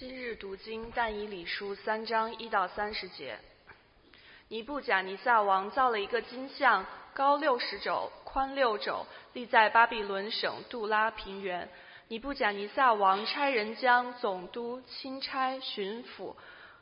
今日读经但以理书3章1到30节。尼布甲尼撒王造了一个金像，高60肘，宽6肘，立在巴比伦省杜拉平原。尼布甲尼撒王差人将总督、钦差、巡抚、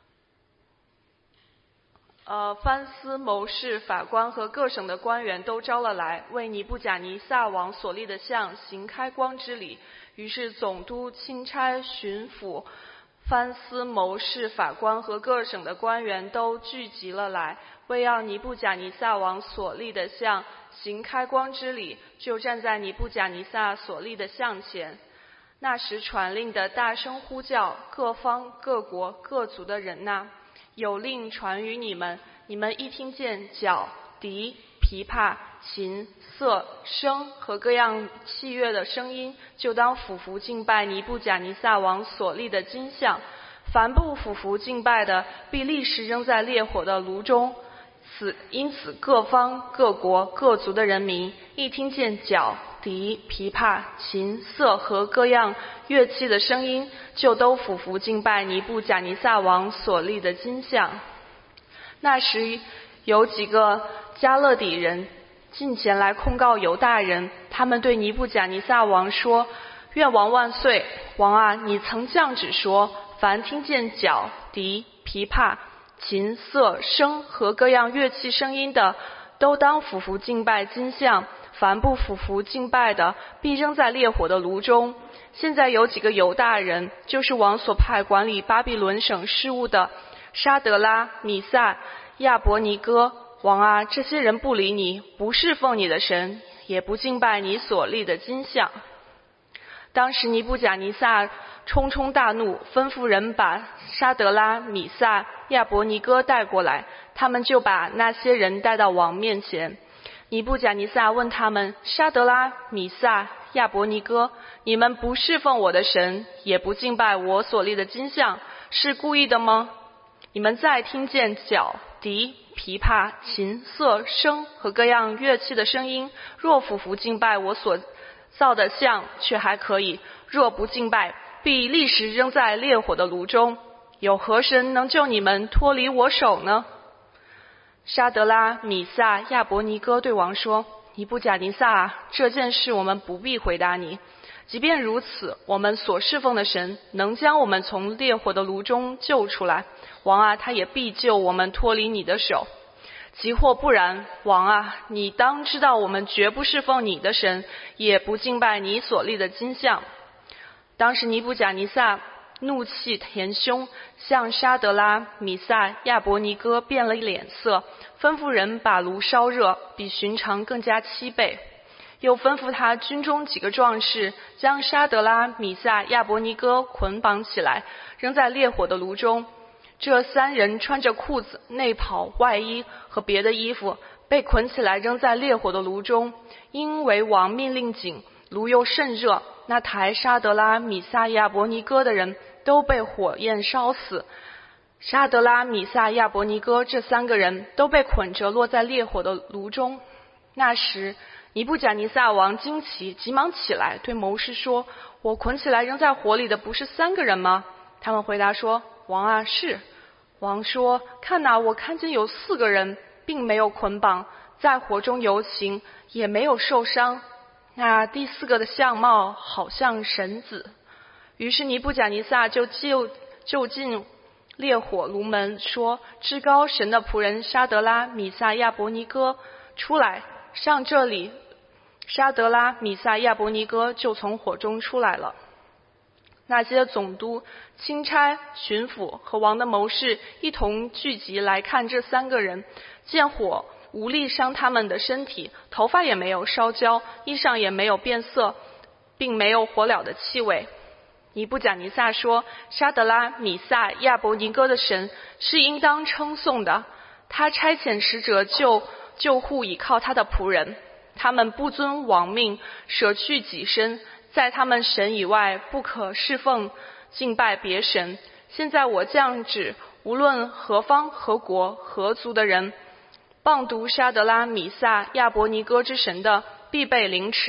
藩司、谋士、法官和各省的官员都招了来，为尼布甲尼撒王所立的像行开光之礼。于是总督、钦差、巡抚、藩司、谋士、法官和各省的官员都聚集了来，为要尼布甲尼撒王所立的像行开光之礼，就站在尼布甲尼撒所立的像前。那时传令的大声呼叫，各方各国各族的人哪，有令传于你们，你们一听见角、笛、琵琶、琴、瑟、笙和各样器乐的声音，就当俯伏敬拜尼布甲尼撒王所立的金像。凡不俯伏敬拜的，必立时扔在烈火的炉中。因此各方各国各族的人民一听见角、笛、琵琶、琴、瑟和各样乐器的声音，就都俯伏敬拜尼布甲尼撒王所立的金像。那时有几个加勒底人进前来控告犹大人，他们对尼布甲尼撒王说：愿王万岁！王啊，你曾降旨说，凡听见角、笛、琵琶、琴、瑟、笙和各样乐器声音的，都当俯伏敬拜金像。凡不俯伏敬拜的，必扔在烈火的炉中。现在有几个犹大人，就是王所派管理巴比伦省事务的沙德拉、米撒、亚伯尼哥。王啊，这些人不理你，不侍奉你的神，也不敬拜你所立的金像。当时尼布甲尼撒冲大怒，吩咐人把沙德拉、米撒、亚伯尼哥带过来，他们就把那些人带到王面前。尼布甲尼撒问他们：沙德拉、米撒、亚伯尼哥，你们不侍奉我的神，也不敬拜我所立的金像，是故意的吗？你们再听见角、笛、琵琶、琴、瑟、笙和各样乐器的声音，若俯伏敬拜我所造的像，却还可以；若不敬拜，必立时扔在烈火的炉中。有何神能救你们脱离我手呢？沙德拉、米撒、亚伯尼哥对王说：尼布甲尼撒啊，这件事我们不必回答你。即便如此，我们所侍奉的神能将我们从烈火的炉中救出来。王啊，他也必救我们脱离你的手。即或不然，王啊，你当知道我们绝不侍奉你的神，也不敬拜你所立的金像。当时尼布甲尼撒怒气填胸，向沙德拉、米撒、亚伯尼哥变了脸色，吩咐人把炉烧热，比寻常更加7倍。又吩咐他军中几个壮士，将沙德拉、米撒、亚伯尼哥捆绑起来，扔在烈火的炉中。这3人穿着裤子、内袍、外衣和别的衣服，被捆起来扔在烈火的炉中。因为王命令紧，炉又甚热，那抬沙德拉、米撒、亚伯尼哥的人都被火焰烧死。沙德拉、米撒、亚伯尼哥这3个人都被捆着落在烈火的炉中。那时尼布甲尼撒王惊奇，急忙起来对谋士说：我捆起来扔在火里的不是3个人吗？他们回答说：王啊，是。王说：看哪，我看见有4个人，并没有捆绑，在火中游行，也没有受伤。那第4个的相貌好像神子。于是尼布甲尼撒就进烈火炉门，说：至高神的仆人沙德拉、米撒、亚伯尼哥，出来，上这里。沙德拉、米撒、亚伯尼哥就从火中出来了。那些总督、钦差、巡抚和王的谋士一同聚集来看这3个人，见火无力伤他们的身体，头发也没有烧焦，衣裳也没有变色，并没有火燎的气味。尼布甲尼撒说：沙德拉、米撒、亚伯尼哥的神是应当称颂的，他差遣使者救护倚靠他的仆人，他们不遵王命，舍去己身，在他们神以外不可侍奉敬拜别神。现在我降旨，无论何方何国何族的人，谤读沙德拉、米撒、亚伯尼哥之神的，必被凌迟。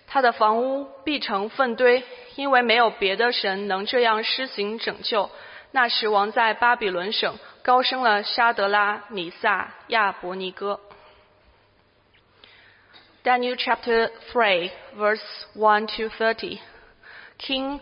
他的房屋必成粪堆，因为没有别的神能这样施行拯救。那时王在巴比伦省高升了沙德拉、米萨、亚伯尼歌。Daniel chapter 3, verse 1 to 30. King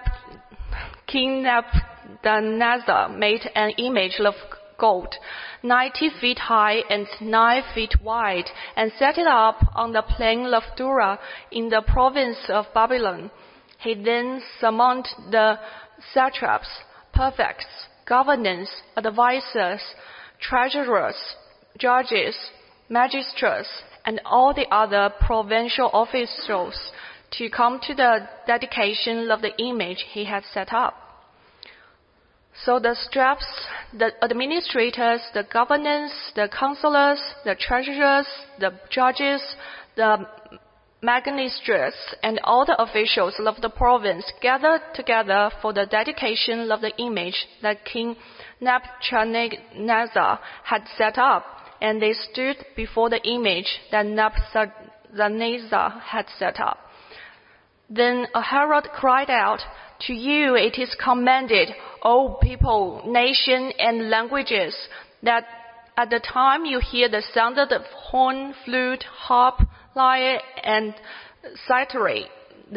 Nebuchadnezzar made an image of gold, 90 feet high and 9 feet wide, and set it up on the plain of Dura in the province of Babylon. He then summoned the satraps, prefects, governors, advisors, treasurers, judges, magistrates, and all the other provincial officials to come to the dedication of the image he had set up. So the satraps, the administrators, the governors, the counselors, the treasurers, the judges, the magistrates, and all the officials of the province gathered together for the dedication of the image that King Nebuchadnezzar had set up, and they stood before the image that Nebuchadnezzar had set up. Then a herald cried out, "To you it is commanded, O people, nation, and languages, that at the time you hear the sound of the horn, flute, harp, lyre, and cithara,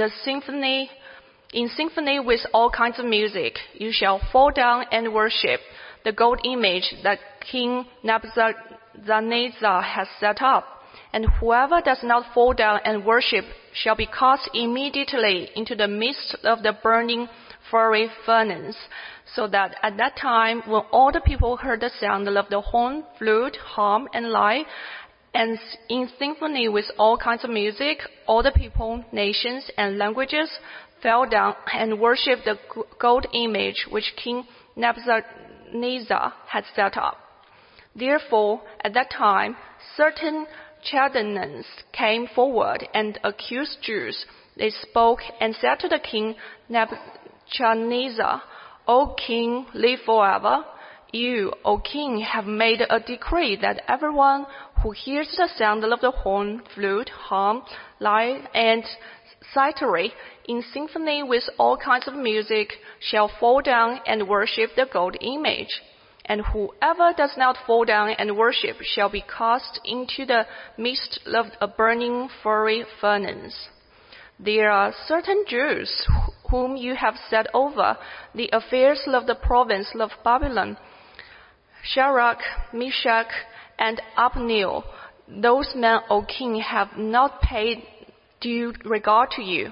in symphony with all kinds of music, you shall fall down and worship the gold image that King Nebuchadnezzar has set up. And whoever does not fall down and worship shall be cast immediately into the midst of the burning fiery furnace." So that at that time, when all the people heard the sound of the horn, flute, harp, and lyre, and in symphony with all kinds of music, all the people, nations, and languages fell down and worshipped the gold image which King Nebuchadnezzar had set up. Therefore, at that time, certain Chaldeans came forward and accused Jews. They spoke and said to the king Nebuchadnezzar, "O king, live forever. You, O king, have made a decree that everyone who hears the sound of the horn, flute, harp, lyre, and cithara, in symphony with all kinds of music, shall fall down and worship the gold image. And whoever does not fall down and worship shall be cast into the midst of a burning fiery furnace. There are certain Jews whom you have set over the affairs of the province of Babylon, Shadrach, Meshach, and Abednego. Those men, O king, have not paid due regard to you.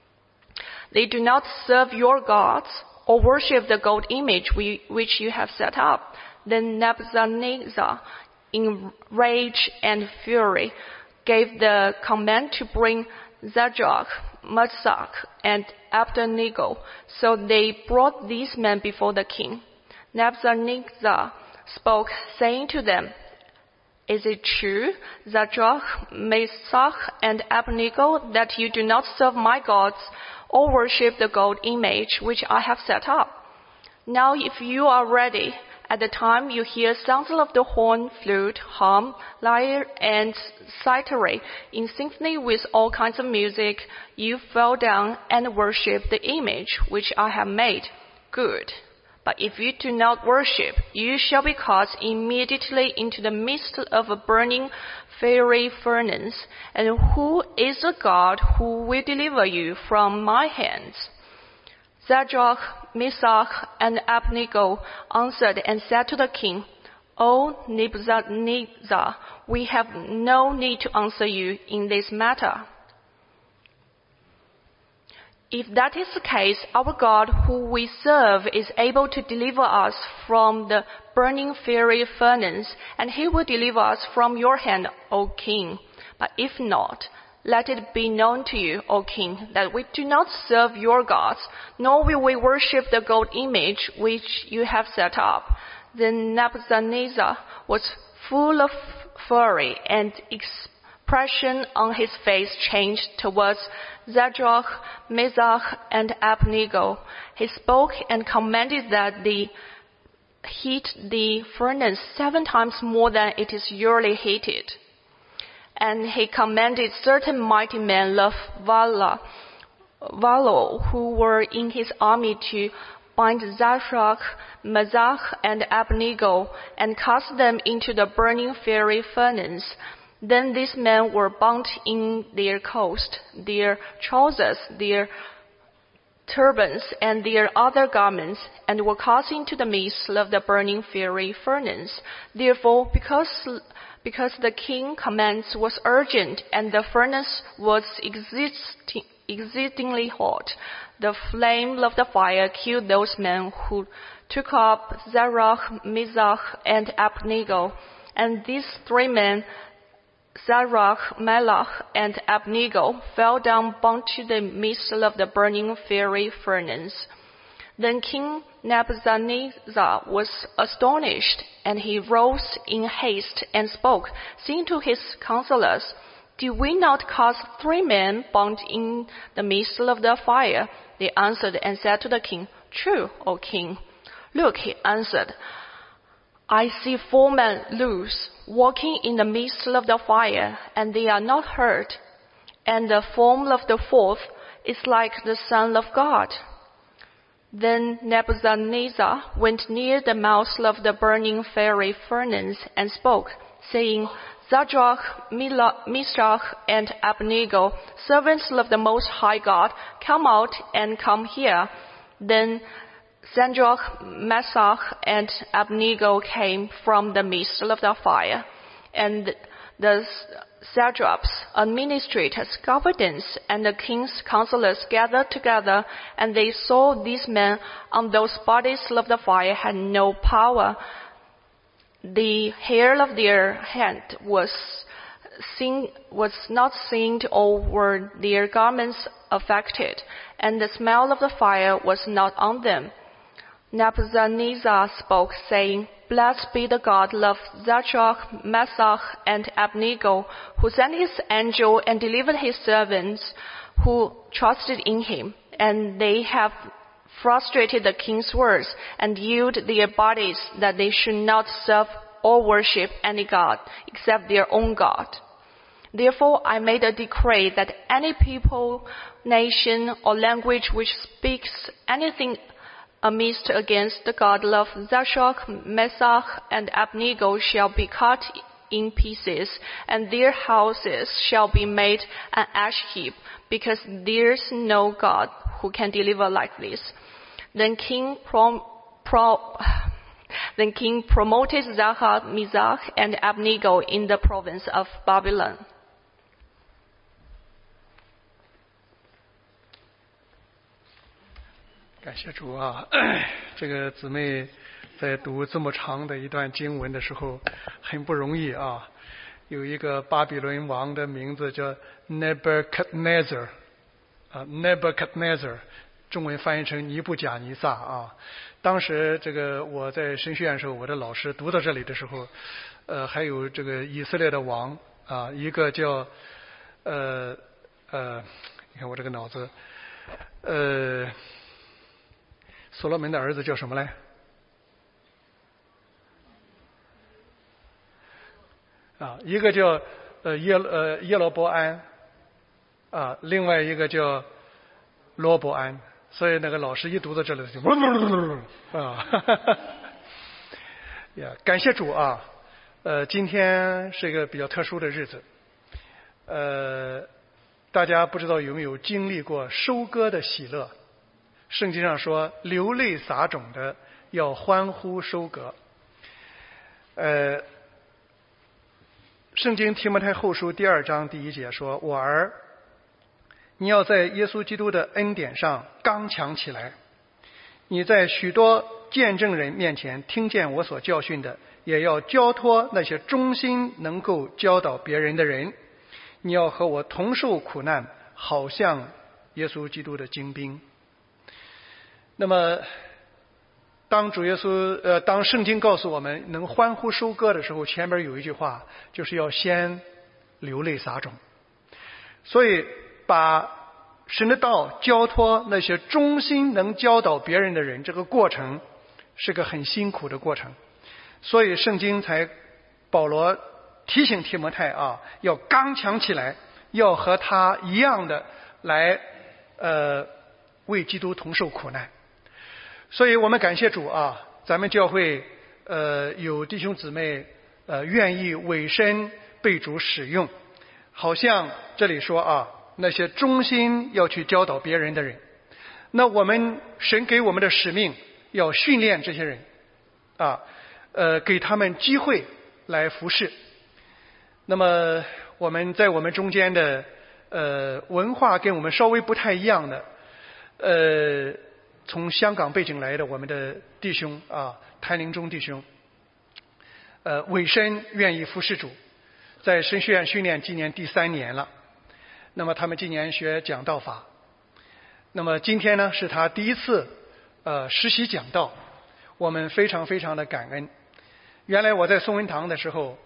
They do not serve your gods or worship the gold image which you have set up." Then Nebuchadnezzar, in rage and fury, gave the command to bring Shadrach, Meshach, and Abednego. So they brought these men before the king. Nebuchadnezzar spoke, saying to them, "Is it true, Shadrach, Meshach, and Abednego, that you do not serve my gods or worship the gold image which I have set up? Now if you are ready, at the time you hear sounds of the horn, flute, harp, lyre, and cithara, in symphony with all kinds of music, you fell down and worship the image which I have made. Good. But if you do not worship, you shall be cast immediately into the midst of a burning fiery furnace. And who is the God who will deliver you from my hands?" Shadrach, Meshach, and Abednego answered and said to the king, "O Nebuchadnezzar, we have no need to answer you in this matter. If that is the case, our God who we serve is able to deliver us from the burning fiery furnace, and he will deliver us from your hand, O king. But if not, let it be known to you, O king, that we do not serve your gods, nor will we worship the gold image which you have set up." Then Nebuchadnezzar was full of fury, and expression on his face changed towards Shadrach, Meshach, and Abednego. He spoke and commanded that they heat the furnace 7 times more than it is usually heated. And he commanded certain mighty men of valor who were in his army to bind Shadrach, Meshach, and Abednego, and cast them into the burning fiery furnace. Then these men were bound in their coats, their trousers, their turbans, and their other garments, and were cast into the midst of the burning fiery furnace. Therefore, because the king's commands was urgent, and the furnace was exceedingly hot, the flame of the fire killed those men who took up Shadrach, Meshach, and Abednego. And these three men, Shadrach, Meshach, and Abednego, fell down bound to the midst of the burning fiery furnace. Then King Nebuchadnezzar was astonished, and he rose in haste and spoke, saying to his counselors, "Did we not cast 3 men bound in the midst of the fire?" They answered and said to the king, "True, O king." "Look," he answered, "I see 4 men loose, walking in the midst of the fire, and they are not hurt. And the form of the 4th is like the Son of God." Then Nebuchadnezzar went near the mouth of the burning fiery furnace and spoke, saying, "Shadrach, Meshach, and Abednego, servants of the Most High God, come out and come here." Then Shadrach, Meshach, and Abednego came from the midst of the fire. And the satraps, administrators, governors, and the king's counselors gathered together, and they saw these men on those bodies of the fire had no power. The hair of their head was not singed, or were their garments affected, and the smell of the fire was not on them. Nebuchadnezzar spoke, saying, "Blessed be the God of Shadrach, Meshach, and Abednego, who sent his angel and delivered his servants who trusted in him. And they have frustrated the king's words and yielded their bodies that they should not serve or worship any god except their own God. Therefore I made a decree that any people, nation, or language which speaks anything amiss against the God of Shadrach, Meshach, and Abednego shall be cut in pieces, and their houses shall be made an ash heap, because there is no God who can deliver like this." Then King promoted Shadrach, Meshach, and Abednego in the province of Babylon. 感谢主啊！这个姊妹在读这么长的一段经文的时候很不容易啊。有一个巴比伦王的名字叫 Nebuchadnezzar 啊 ，Nebuchadnezzar 中文翻译成尼布甲尼撒啊。当时这个我在神学院的时候，我的老师读到这里的时候，还有这个以色列的王啊，一个叫你看我这个脑子所罗门的儿子叫什么来？啊，一个叫耶罗波安啊，另外一个叫罗伯安。所以那个老师一读到这里就啊，呀，感谢主啊！今天是一个比较特殊的日子，大家不知道有没有经历过收割的喜乐？圣经上说，流泪撒种的要欢呼收割。圣经提摩太后书第2章第1节说：“我儿，你要在耶稣基督的恩典上刚强起来。你在许多见证人面前听见我所教训的，也要交托那些忠心能够教导别人的人。你要和我同受苦难，好像耶稣基督的精兵。”那么当主耶稣当圣经告诉我们能欢呼收割的时候，前面有一句话，就是要先流泪撒种。所以把神的道交托那些忠心能教导别人的人，这个过程是个很辛苦的过程。所以圣经才保罗提醒提摩太啊，要刚强起来，要和他一样的来为基督同受苦难。所以我们感谢主啊，咱们教会有弟兄姊妹愿意委身被主使用，好像这里说啊，那些忠心要去教导别人的人，那我们神给我们的使命要训练这些人啊，给他们机会来服侍。那么我们在我们中间的文化跟我们稍微不太一样的从香港背景来的我们的弟兄啊，谭灵忠弟兄委身愿意服侍主，在神学院训练今年第3年了。那么他们今年学讲道法，那么今天呢是他第一次实习讲道，我们非常非常的感恩。原来我在宋文堂的时候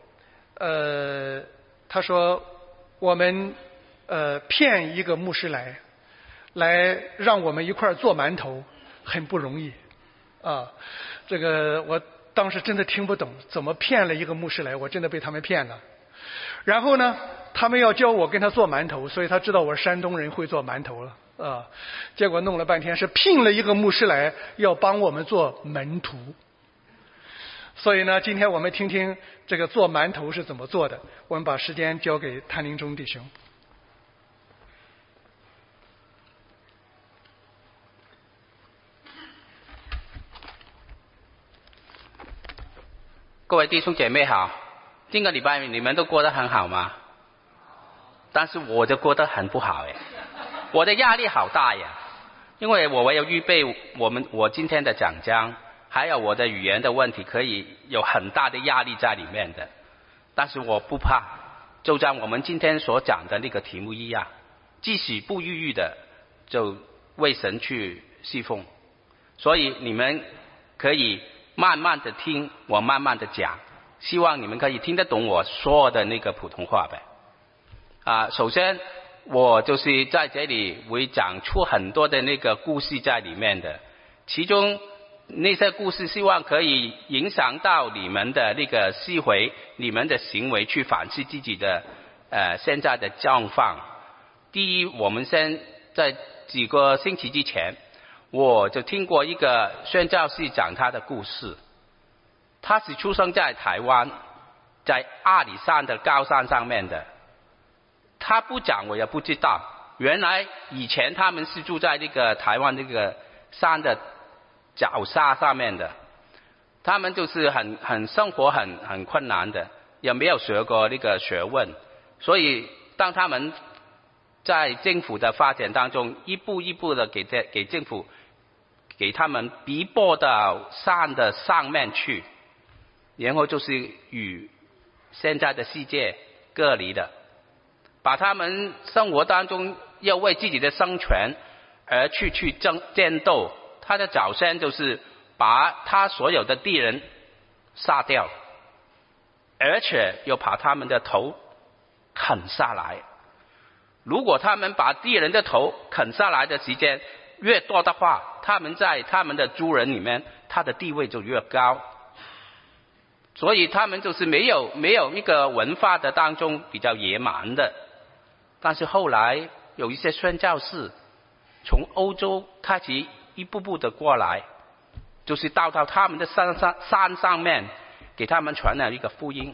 他说我们骗一个牧师来让我们一块儿做馒头很不容易啊，这个我当时真的听不懂，怎么骗了一个牧师来，我真的被他们骗了。然后呢他们要教我跟他做馒头，所以他知道我是山东人会做馒头了啊，结果弄了半天是聘了一个牧师来要帮我们做门徒。所以呢今天我们听听这个做馒头是怎么做的，我们把时间交给谭灵忠弟兄。 各位弟兄姐妹好，这个礼拜你们都过得很好吗？但是我就过得很不好耶，我的压力好大呀，因为我要预备我今天的讲章，还有我的语言的问题，可以有很大的压力在里面的。但是我不怕，就像我们今天所讲的那个题目一样，即使不抑郁的，就为神去侍奉。所以你们可以慢慢的听我慢慢的讲，希望你们可以听得懂我说的那个普通话呗。首先我就是在这里会讲出很多的那个故事在里面的，其中那些故事希望可以影响到你们的那个思维，你们的行为，去反思自己的现在的状况。第一，我们先在几个星期之前，我就听过一个宣教士讲他的故事。他是出生在台湾，在阿里山的高山上面的。他不讲我也不知道，原来以前他们是住在那个台湾那个山的脚下上面的，他们就是很生活很困难的，也没有学过那个学问，所以当他们在政府的发展当中一步一步的给政府给他们逼迫到山的上面去，然后就是与现在的世界隔离的，把他们生活当中要为自己的生存而去战斗。他的早先就是把他所有的敌人杀掉，而且又把他们的头啃下来。如果他们把敌人的头啃下来的时间越多的话，他们在他们的族人里面他的地位就越高。所以他们就是没有一个文化的当中比较野蛮的。但是后来有一些宣教士从欧洲开始一步步的过来，就是到他们的山上面给他们传了一个福音，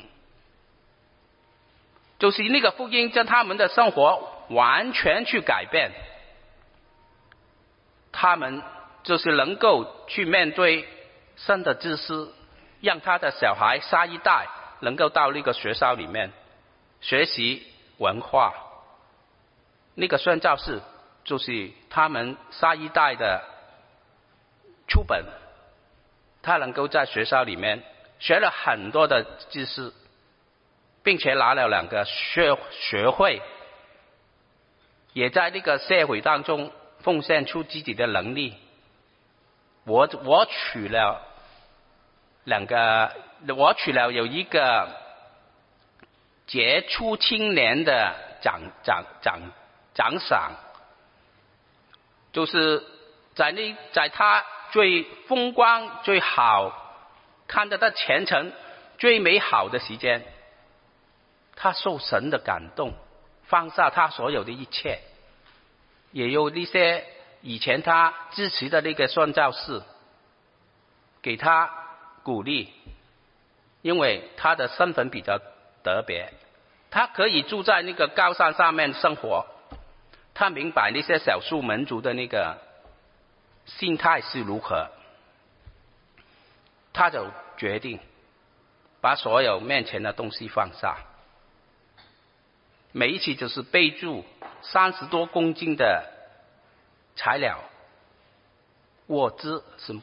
就是那个福音将他们的生活完全去改变，他们就是能够去面对神的知识，让他的小孩下一代能够到那个学校里面学习文化。那个宣教士就是他们下一代的出本，他能够在学校里面学了很多的知识，并且拿了2个学会，也在那个社会当中奉献出自己的能力。我取了有一个杰出青年的奖赏，就是在他最风光最好看得到前程最美好的时间， 他受神的感动，放下他所有的一切，也有那些以前他支持的那个宣教士给他鼓励，因为他的身份比较特别，他可以住在那个高山上面生活，他明白那些少数民族的那个心态是如何，他就决定把所有面前的东西放下。每一次就是备注30多公斤的材料，沃兹，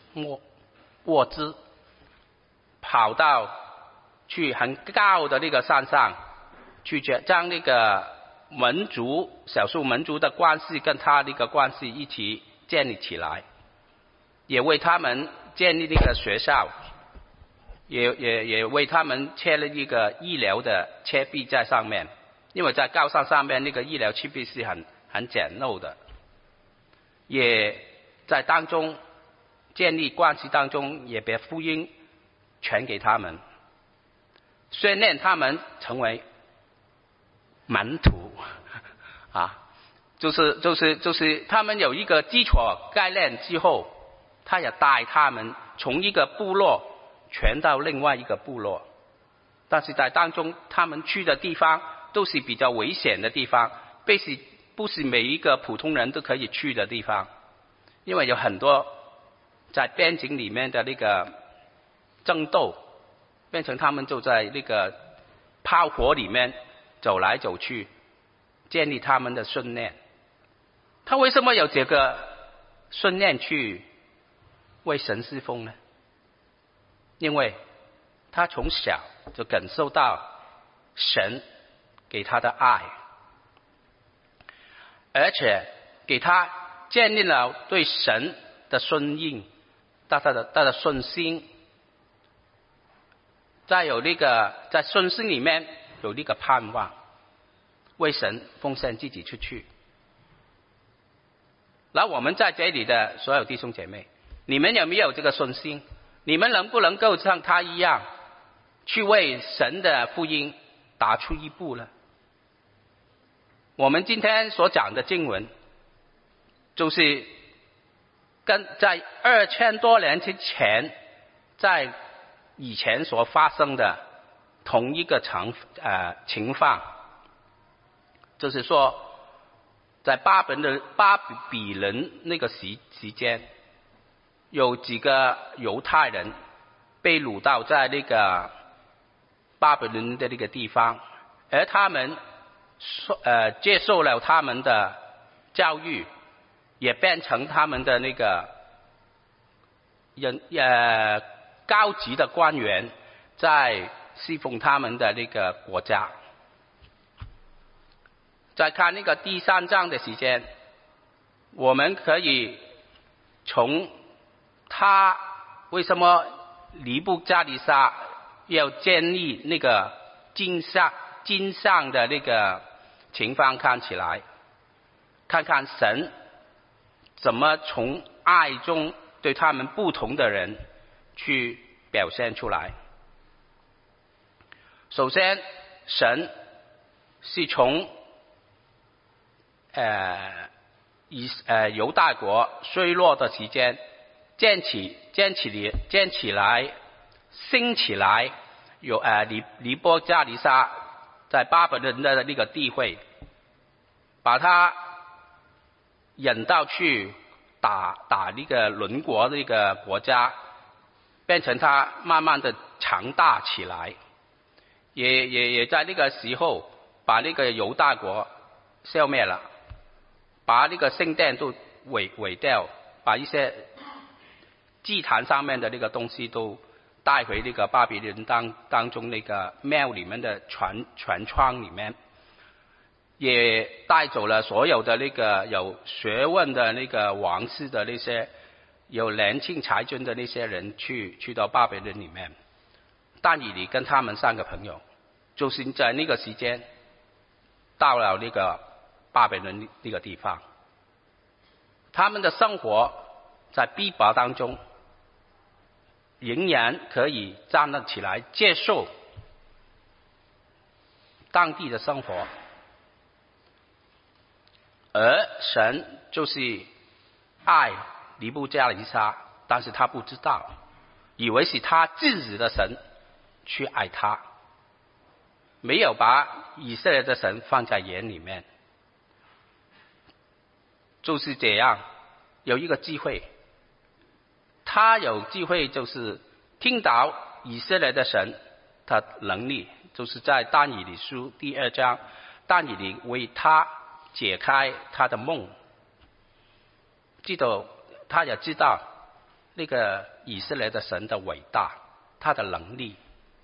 跑到去很高的那个山上，去将那个少数民族的关系跟他那个关系一起建立起来，也为他们建立那个学校，也为他们设了一个医疗的设备在上面，因为在高山上面那个医疗设备是很简陋的，也在当中建立关系当中也把福音传给他们，训练他们成为门徒啊，就是他们有一个基础概念之后，他也带他们从一个部落传到另外一个部落，但是在当中他们去的地方都是比较危险的地方，不是每一个普通人都可以去的地方，因为有很多在边境里面的那个争斗，变成他们就在那个炮火里面走来走去，建立他们的训练。他为什么有这个训练去为神侍奉呢？因为他从小就感受到神给他的爱，而且给他建立了对神的顺应，他的信心，再有那个在信心里面有那个盼望，为神奉献自己出去。那我们在这里的所有弟兄姐妹，你们有没有这个信心？你们能不能够像他一样去为神的福音打出一步呢？我们今天所讲的经文就是跟在2000多年之前在以前所发生的同一个情况，就是说在巴比伦那个时间，有几个犹太人被掳到在那个巴比伦的那个地方，而他们接受了他们的教育，也变成他们的那个高级的官员，在侍奉他们的那个国家。再看那个第3章的时间，我们可以从他为什么尼布加利沙要建立那个金像的那个情况看起来，看看神怎么从爱中对他们不同的人去表现出来。首先，神是从犹大国衰落的时间建起来兴起来，有尼布加利沙在巴比伦的那个地位，把他引到去打那个邻国的那个国家，变成他慢慢的强大起来，也在那个时候把那个犹大国消灭了，把那个圣殿都毁掉，把一些祭坛上面的那个东西都带回那个巴比伦当中那个庙里面的船窗里面，也带走了所有的那个有学问的那个王室的那些有年轻才俊的那些人去到巴比伦里面。但以理跟他们3个朋友就是在那个时间到了那个巴比伦那个地方，他们的生活在逼迫当中仍然可以站得起来，接受当地的生活。而神就是爱尼布加尼撒，但是他不知道，以为是他自己的神去爱他，没有把以色列的神放在眼里面。就是这样，有一个机会，他有机会就是听到以色列的神的能力，就是在但以理书第2章，但以理为他解开他的梦，他也知道那个以色列的神的伟大，他的能力，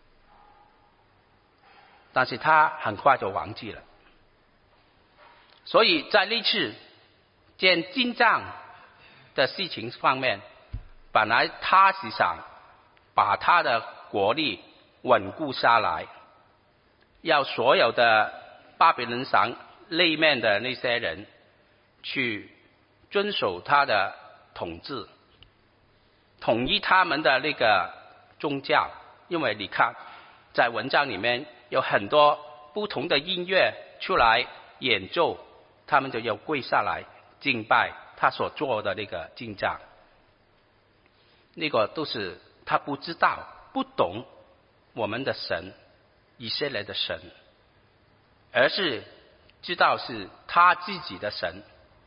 但是他很快就忘记了。所以在那次建金帐的事情方面，本来他是想把他的国力稳固下来，要所有的巴比伦省内面的那些人去遵守他的统治，统一他们的那个宗教。因为你看在文章里面有很多不同的音乐出来演奏，他们就要跪下来敬拜他所做的那个金帐。那个都是他不知道不懂我们的神以色列的神，而是知道是他自己的神，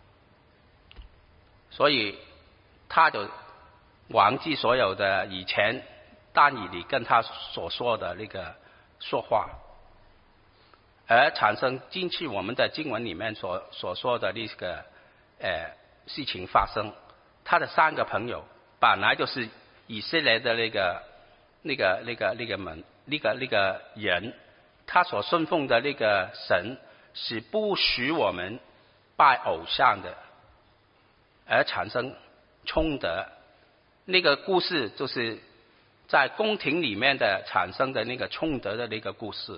所以他就忘记所有的以前但以理跟他所说的那个说话，而产生今次我们的经文里面所说的那个事情发生。他的3个朋友本来就是以色列的那个人，他所信奉的那个神是不许我们拜偶像的，而产生冲突。那个故事就是在宫廷里面的产生的那个冲突的那个故事。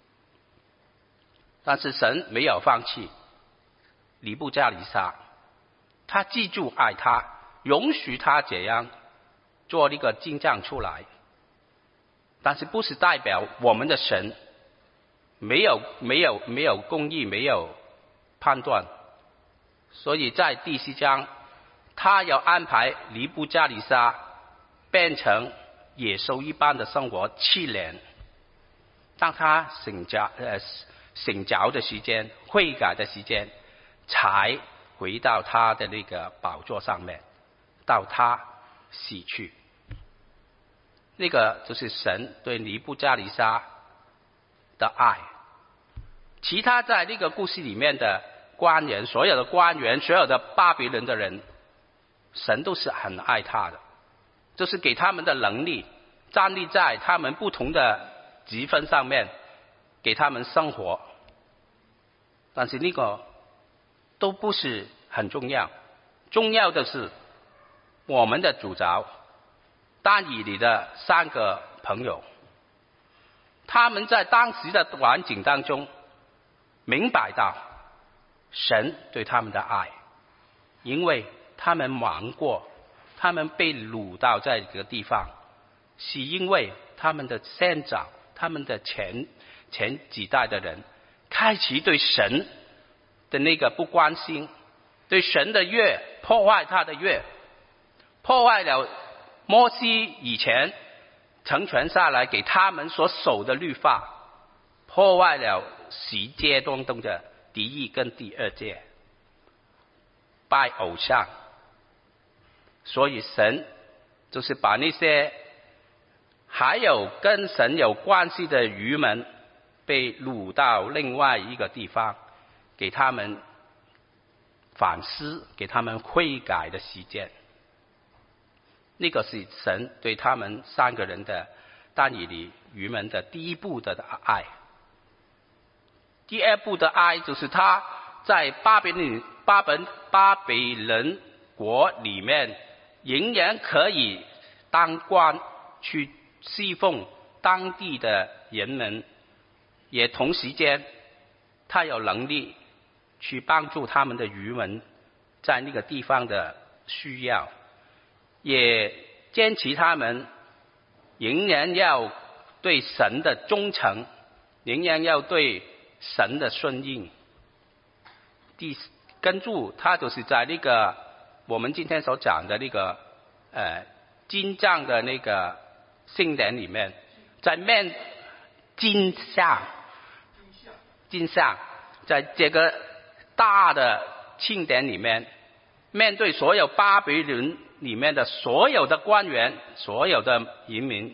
但是神没有放弃尼布加尼撒，他记住爱他，容许他这样做那个金帐出来。但是不是代表我们的神没有公义，没有判断。所以在第4章他要安排尼布加尼撒变成野兽一般的生活7年，当他醒着的时间，悔改的时间，才回到他的那个宝座上面，到他死去。那个就是神对尼布加尼撒的爱。其他在那个故事里面的官员，所有的官员，所有的巴比伦的人，神都是很爱他的，就是给他们的能力，站立在他们不同的积分上面，给他们生活。但是那个都不是很重要，重要的是我们的主角但以理的3个朋友，他们在当时的环境当中明白到神对他们的爱，因为他们忙过，他们被掳到在这个地方，是因为他们的先长，他们的前几代的人开始对神的那个不关心，对神的约破坏他的约，破坏了摩西以前成全下来给他们所守的律法，破坏了10诫当中的第1跟第2诫，拜偶像。所以神就是把那些还有跟神有关系的渔民被掳到另外一个地方，给他们反思，给他们悔改的时间。那个是神对他们3个人的但以理渔民的第1步的爱。第2步的爱就是他在巴比伦国里面仍然可以当官去侍奉当地的人们，也同时间他有能力去帮助他们的渔民在那个地方的需要，也坚持他们仍然要对神的忠诚， 仍然要对神的顺应。跟住他就是在那个我们今天所讲的那个金帐的那个圣典里面，在金像，在这个大的庆典里面，面对所有巴比伦里面的所有的官员、所有的人民，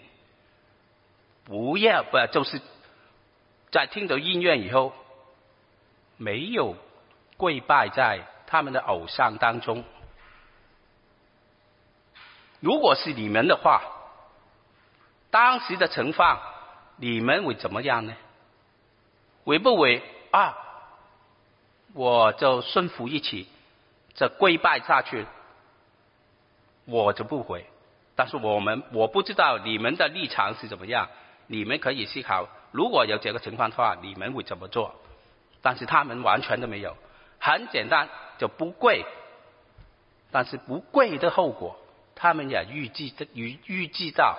就是在听到音乐以后，没有跪拜在他们的偶像当中。如果是你们的话，当时的情况，你们会怎么样呢？会不会我就顺服一起，就跪拜下去？我就不会。但是我不知道你们的立场是怎么样，你们可以思考，如果有这个情况的话，你们会怎么做？但是他们完全都没有，很简单，就不跪。但是不跪的后果，他们也预计到，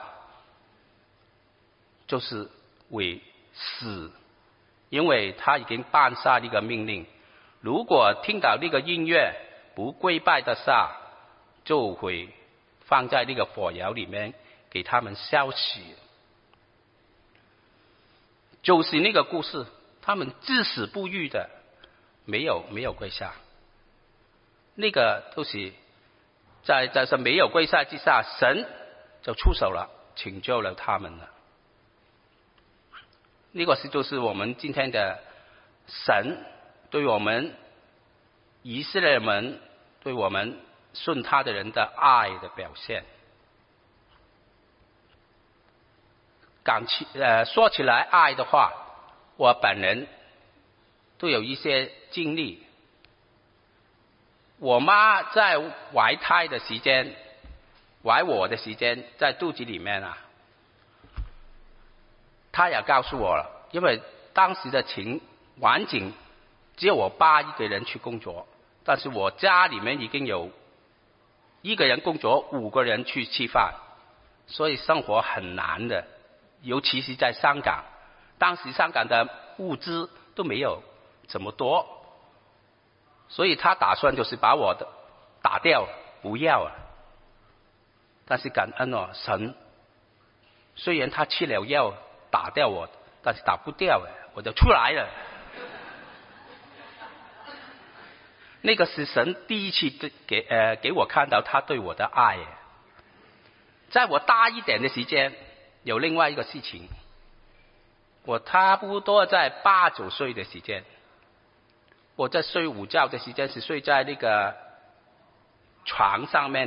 就是会死，因为他已经颁下一个命令，如果听到那个音乐不跪拜的下，就会放在那个火窑里面给他们烧死。就是那个故事，他们至死不渝的没有跪下，那个都是在没有跪下之下，神就出手了，拯救了他们了。那个就是我们今天的神对我们以色列人，对我们顺他的人的爱的表现。说起来爱的话，我本人都有一些经历。我妈在怀胎的时间，怀我的时间，在肚子里面她也告诉我了，因为当时的环境只有我爸一个人去工作，但是我家里面已经有一个人工作，5个人去吃饭，所以生活很难的。尤其是在香港，当时香港的物资都没有这么多，所以他打算就是把我打掉，不要了。但是感恩神，虽然他吃了药打掉我，但是打不掉我就出来了。那个是神第一次给我看到他对我的爱。在我大一点的时间，有另外一个事情，我差不多在8、9岁的时间，我在睡午觉的时间是睡在那个床上面，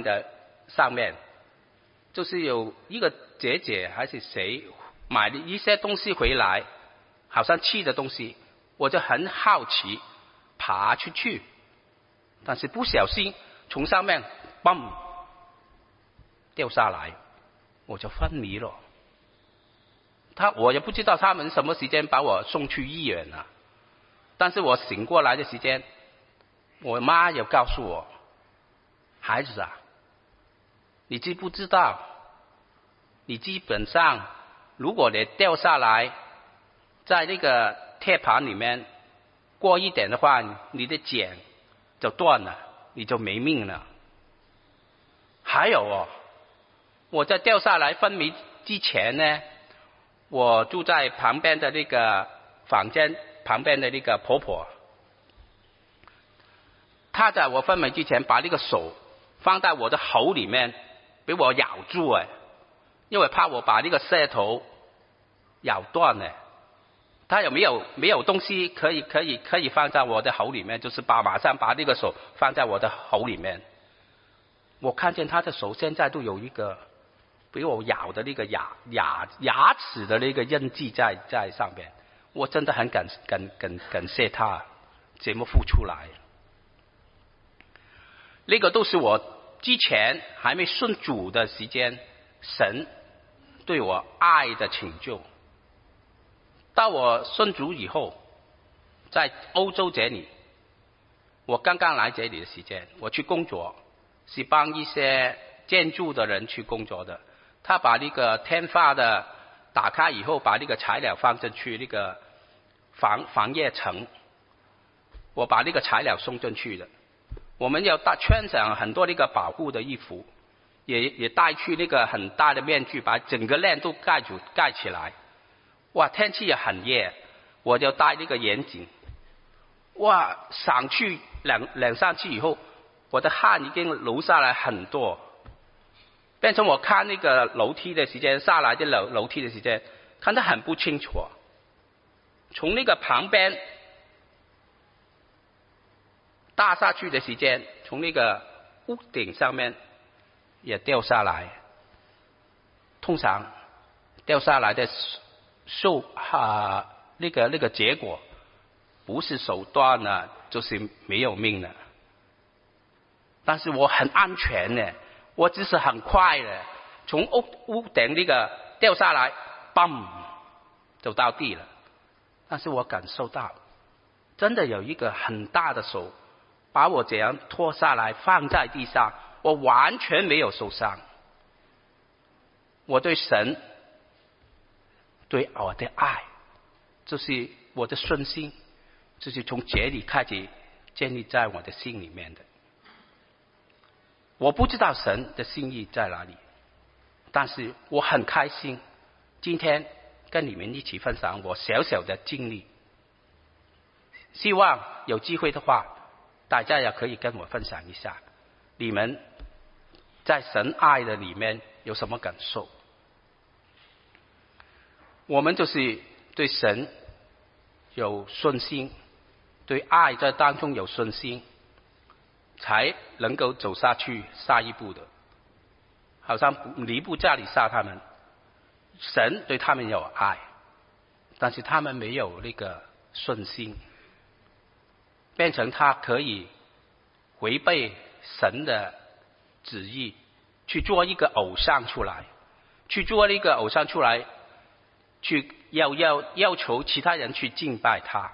就是有一个姐姐还是谁买了一些东西回来，好像吃的东西，我就很好奇爬出去，但是不小心从上面嘣掉下来，我就昏迷了。我也不知道他们什么时间把我送去医院了，但是我醒过来的时间，我妈也告诉我，孩子你知不知道，你基本上如果你掉下来在那个铁盘里面过一点的话，你的茧就断了，你就没命了。还有我在掉下来昏迷之前呢，我住在旁边的那个房间旁边的那个婆婆，她在我昏迷之前把那个手放在我的喉里面被我咬住因为怕我把那个舌头咬断她有没有东西可以放在我的喉里面，就是马上把那个手放在我的喉里面。我看见她的手现在都有一个被我咬的那个牙齿的那个印记在上面，我真的很感谢他这么付出来。那个都是我之前还没信主的时间，神对我爱的成就。到我信主以后，在欧洲这里，我刚刚来这里的时间，我去工作是帮一些建筑的人去工作的。他把那个天花的打开以后，把那个材料放进去那个防叶层，我把那个材料送进去的。我们要穿上很多那个保护的衣服，也戴去那个很大的面具，把整个脸都盖起来。哇，天气也很热，我就戴那个眼镜。哇，上去两三次以后，我的汗已经流下来很多，变成我看那个楼梯的时间，下来的楼梯的时间看得很不清楚。从那个旁边搭下去的时间，从那个屋顶上面也掉下来。通常掉下来的那个结果不是手断了就是没有命了。但是我很安全的，我只是很快的从屋顶那个掉下来，嘣就到地了。但是我感受到真的有一个很大的手把我这样拖下来放在地上，我完全没有受伤。我对神对我的爱，就是我的信心，就是从这里开始建立在我的心里面的。我不知道神的心意在哪里，但是我很开心今天跟你们一起分享我小小的经历。希望有机会的话，大家也可以跟我分享一下你们在神爱的里面有什么感受。我们就是对神有信心，对爱在当中有信心，才能够走下去下一步的。好像尼布加利撒他们，神对他们有爱，但是他们没有那个信心，变成他可以违背神的旨意，去做一个偶像出来，去要求其他人去敬拜他。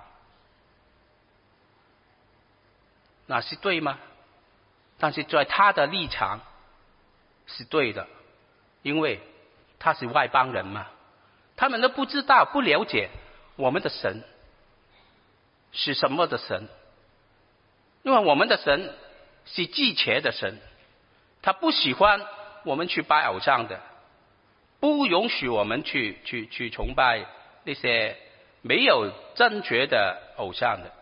那是对吗？但是在他的立场是对的，因为他是外邦人嘛，他们都不知道不了解我们的神是什么的神。因为我们的神是忌邪的神，他不喜欢我们去拜偶像的，不允许我们去崇拜那些没有正确的偶像的。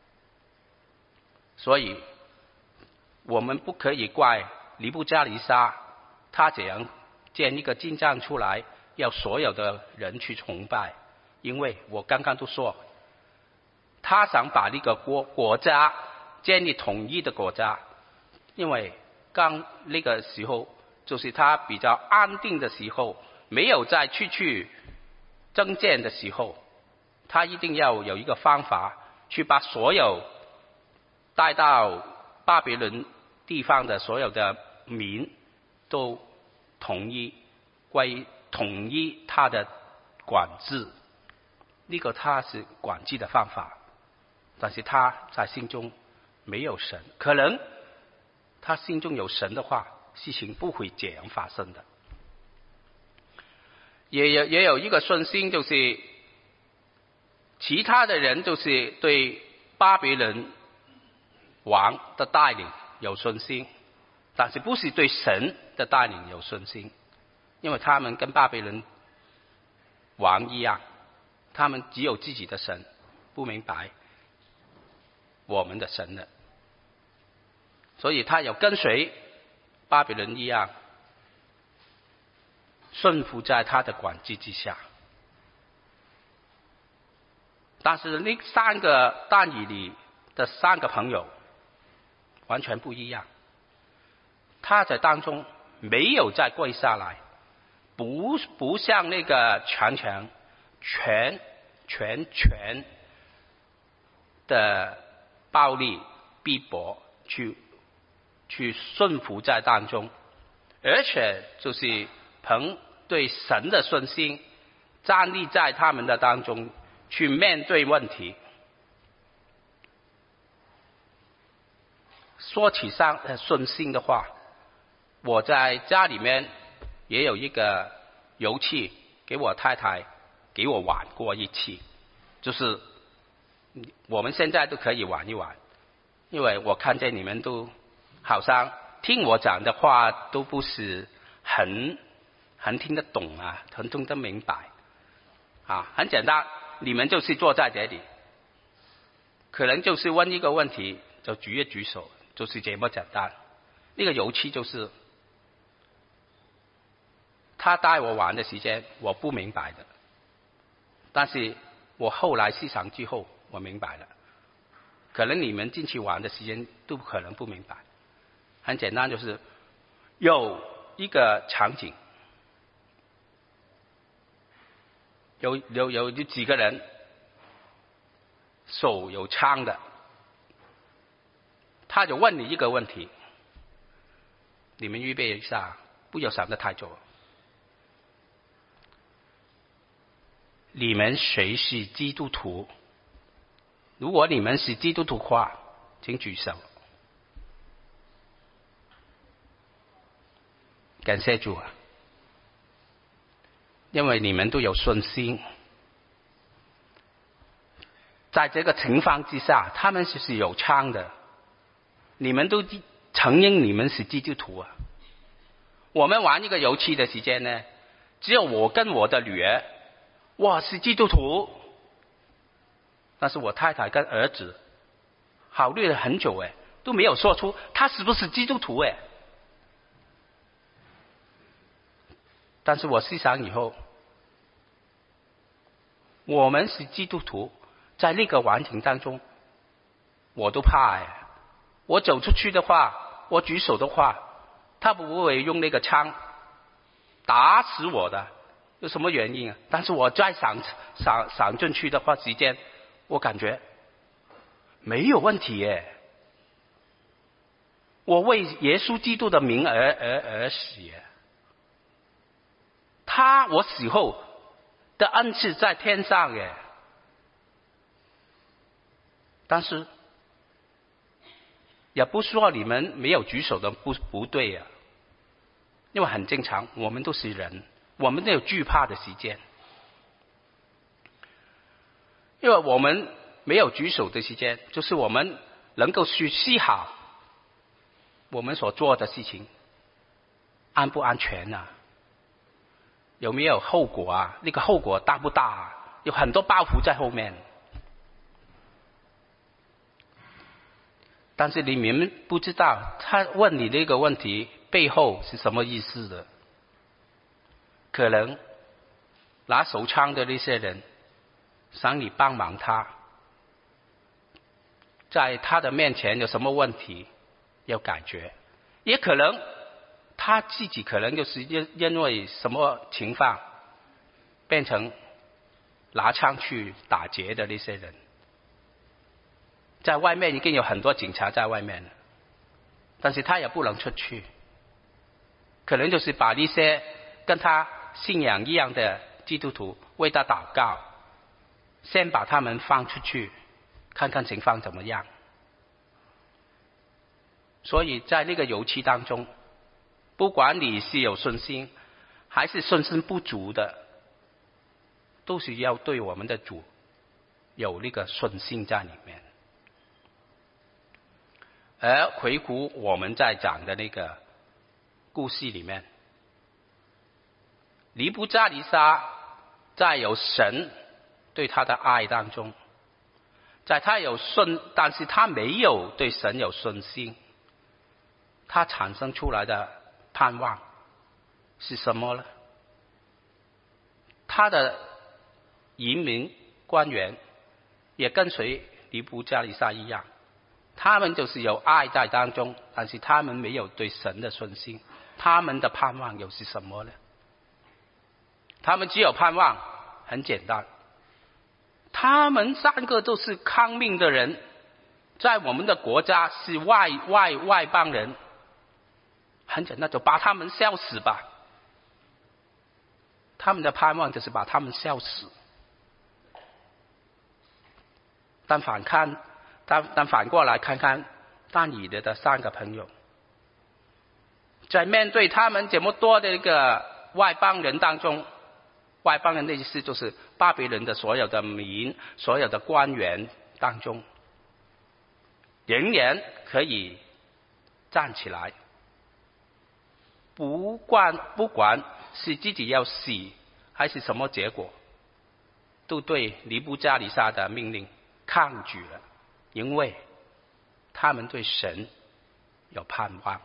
所以我们不可以怪尼布加利撒他这样建一个金像出来，要所有的人去崇拜。因为我刚刚都说，他想把那个国家建立统一的国家。因为刚那个时候就是他比较安定的时候，没有再去征战的时候，他一定要有一个方法去把所有带到巴比伦地方的所有的民都统一他的管制。那个他是管制的方法，但是他在心中没有神，可能他心中有神的话，事情不会这样发生的。也有一个信心，就是其他的人就是对巴比伦王的带领有信心，但是不是对神的带领有信心。因为他们跟巴比伦王一样，他们只有自己的神，不明白我们的神的，所以他有跟随巴比伦一样，顺服在他的管制之下。但是那三个但以理的三个朋友完全不一样，他在当中没有再跪下来，不像那个全的暴力逼迫去顺服在当中，而且就是凭对神的信心站立在他们的当中去面对问题。说起信心的话，我在家里面也有一个游戏给我太太给我玩过一次，就是我们现在都可以玩一玩，因为我看见你们都好像听我讲的话都不是很听得懂啊，很听得明白啊。很简单，你们就是坐在这里，可能就是问一个问题就举一举手，就是这么简单。那个油漆就是他带我玩的时间我不明白的，但是我后来思想之后我明白了，可能你们进去玩的时间都可能不明白。很简单，就是有一个场景，有几个人手有枪的，他就问你一个问题，你们预备一下，不要想得太久。你们谁是基督徒？如果你们是基督徒的话，请举手。感谢主啊，因为你们都有信心。在这个情况之下，他们是有枪的，你们都承认你们是基督徒啊。我们玩一个游戏的时间呢，只有我跟我的女儿，我是基督徒，但是我太太跟儿子考虑了很久都没有说出他是不是基督徒但是我思想以后，我们是基督徒，在那个环境当中我都怕我走出去的话，我举手的话，他不会用那个枪打死我的，有什么原因啊？但是我再想进去的话，时间我感觉没有问题我为耶稣基督的名而死我死后的恩赐在天上但是也不说你们没有举手的不对因为很正常，我们都是人，我们都有惧怕的时间。因为我们没有举手的时间，就是我们能够去思考我们所做的事情安不安全有没有后果那个后果大不大有很多包袱在后面。但是你们不知道他问你这个问题背后是什么意思的。可能拿手枪的那些人想你帮忙他，在他的面前有什么问题有感觉，也可能他自己可能就是因为什么情况变成拿枪去打劫的那些人。在外面已经有很多警察在外面了，但是他也不能出去，可能就是把那些跟他信仰一样的基督徒为他祷告，先把他们放出去看看情况怎么样。所以在那个游戏当中，不管你是有信心还是信心不足的，都是要对我们的主有那个信心在里面。而回顾我们在讲的那个故事里面，尼布加尼撒在有神对他的爱当中，在他有信，但是他没有对神有信心，他产生出来的盼望是什么呢？他的移民官员也跟随尼布加尼撒一样，他们就是有爱在当中，但是他们没有对神的信心。他们的盼望又是什么呢？他们只有盼望很简单，他们三个都是抗命的人，在我们的国家是外邦人，很简单，就把他们笑死吧。他们的盼望就是把他们笑死。但反过来看看但以理的三个朋友，在面对他们这么多的一个外邦人当中，外邦人的意思就是巴比伦的所有的民、所有的官员、 当中，人人可以站起来，不管是自己要死还是什么结果，都对尼布加尼撒的命令抗拒了，因为他们对神有盼望，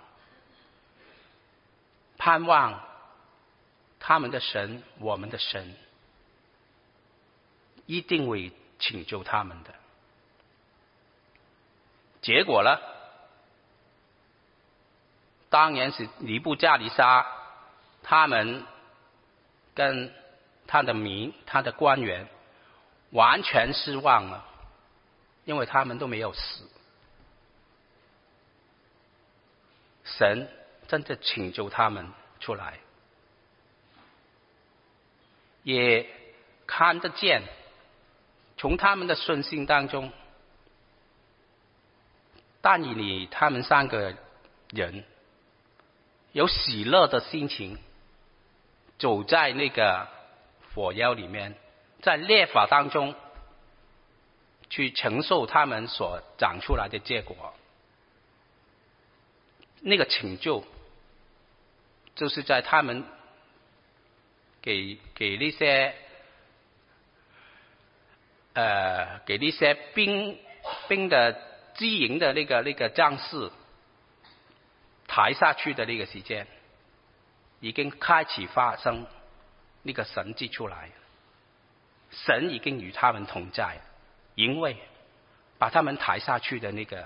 盼望他们的神，我们的神一定会拯救他们的。结果呢，当然是尼布加尼撒他们跟他的民、他的官员完全失望了，因为他们都没有死。神真的拯救他们出来，也看得见从他们的顺心当中，但以理他们3个人有喜乐的心情，走在那个火窑里面，在烈火当中去承受他们所长出来的结果。那个拯救就是在他们给那些兵的支营的那个将士抬下去的那个时间，已经开始发生那个神迹出来，神已经与他们同在，因为把他们抬下去的那个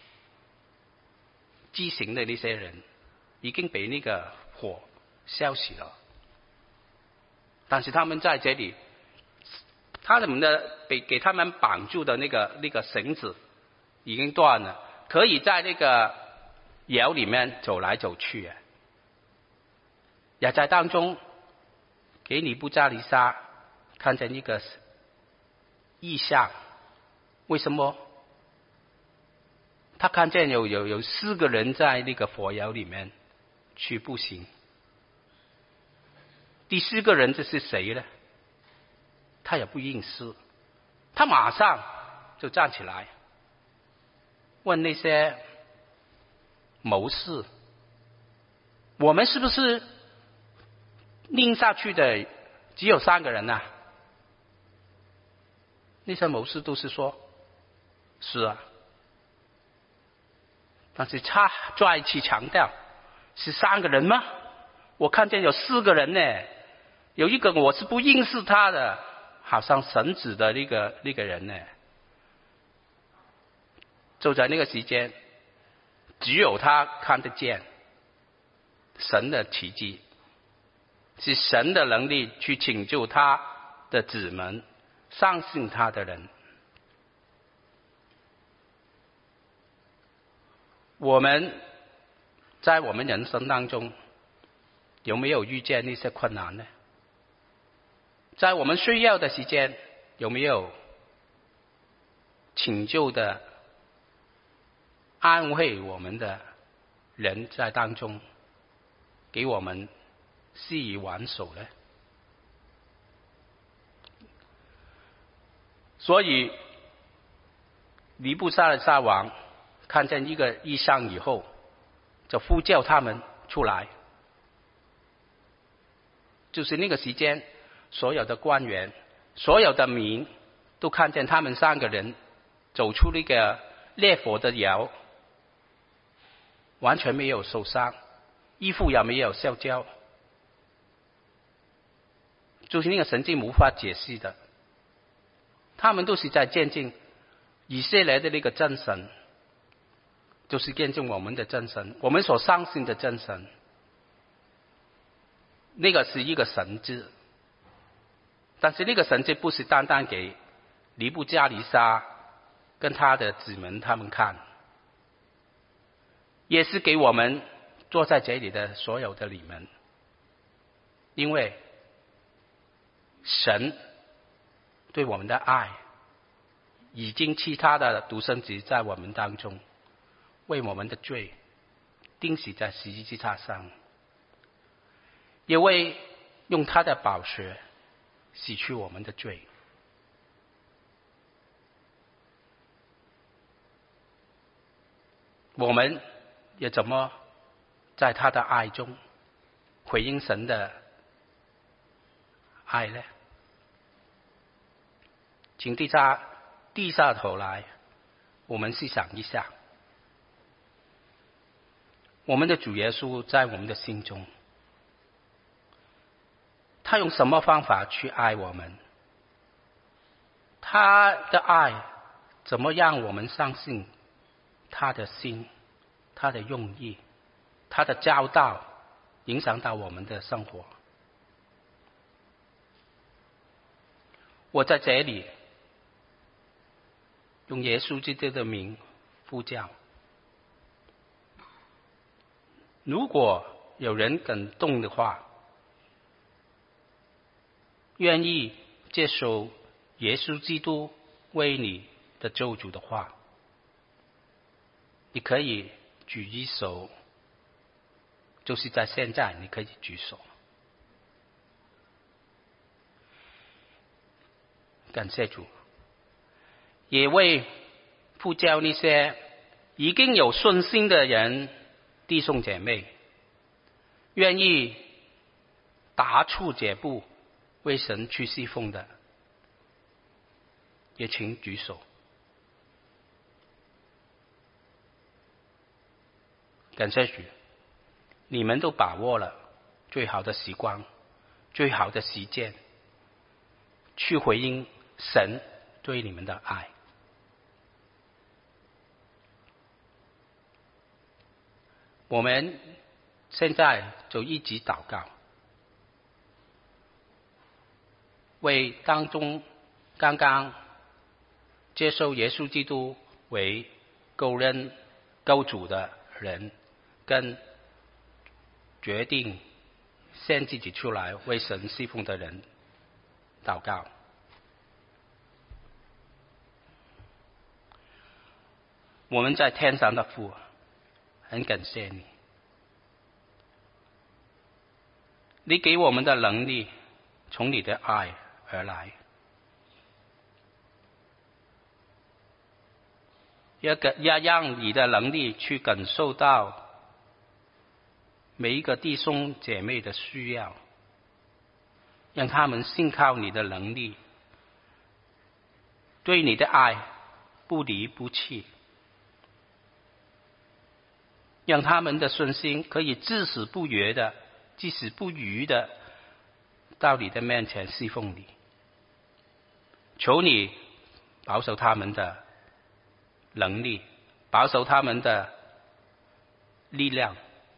畸形的那些人已经被那个火烧死了。但是他们在这里，他们的给他们绑住的那个绳子已经断了，可以在那个窑里面走来走去，也在当中给尼布加尼撒看见一个异象。为什么？他看见有4个人在那个火窑里面去步行。第4个人这是谁呢？他也不认识，他马上就站起来问那些谋士，我们是不是拎下去的只有3个人啊？那些谋士都是说是啊，但是他再一次强调，是3个人吗？我看见有4个人呢，有一个我是不认识他的，好像神子的那个人呢。就在那个时间，只有他看得见神的奇迹，是神的能力去拯救他的子民，相信他的人。我们在我们人生当中有没有遇见那些困难呢？在我们需要的时间，有没有拯救的安慰我们的人在当中给我们施以援手呢？所以尼布甲尼撒王看见一个异象以后，就呼叫他们出来。就是那个时间，所有的官员、所有的民都看见他们3个人走出那个烈火的窑，完全没有受伤，衣服也没有烧焦，就是那个神迹无法解释的。他们都是在见证以色列的那个真神，就是见证我们的真神，我们所相信的真神。那个是一个神迹，但是那个神迹不是单单给尼布加尼撒跟他的子民他们看，也是给我们坐在这里的所有的你们，因为神对我们的爱已经替他的独生子在我们当中为我们的罪钉死在十字架上，也为用他的宝血洗去我们的罪。 我们也怎么在他的爱中回应神的爱呢？请低下头来，我们思想一下，我们的主耶稣在我们的心中，他用什么方法去爱我们？他的爱怎么让我们相信他的心，他的用意，他的教导影响到我们的生活？我在这里用耶稣基督的名呼叫，如果有人感动的话，愿意接受耶稣基督为你的救主的话，你可以举一手，就是在现在你可以举手。感谢主，也为呼叫那些已经有信心的人弟兄姐妹，愿意踏出这步为神去侍奉的，也请举手。感谢主，你们都把握了最好的时光，最好的时间，去回应神对你们的爱。我们现在就一起祷告，为当中刚刚接受耶稣基督为救主的人，跟决定献自己出来为神侍奉的人祷告。我们在天上的父，很感谢你，你给我们的能力从你的爱而来，也让你的能力去感受到每一个弟兄姐妹的需要，让他们信靠你的能力，对你的爱不离不弃，让他们的信心可以至死不渝的到你的面前侍奉你。求你保守他们的能力，保守他们的力量，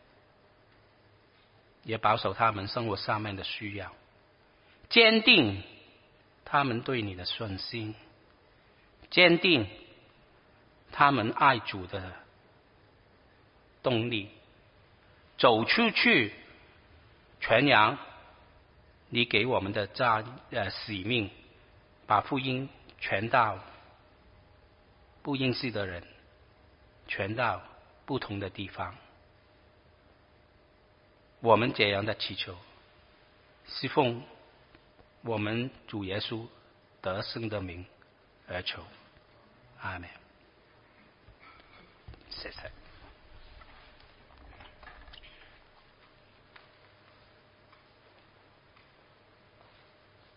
也保守他们生活上面的需要，坚定他们对你的信心，坚定他们爱主的动力，走出去传扬你给我们的使命，把福音传到不认识的人，传到不同的地方。我们这样的祈求，是奉我们主耶稣得胜的名而求，阿们。谢谢。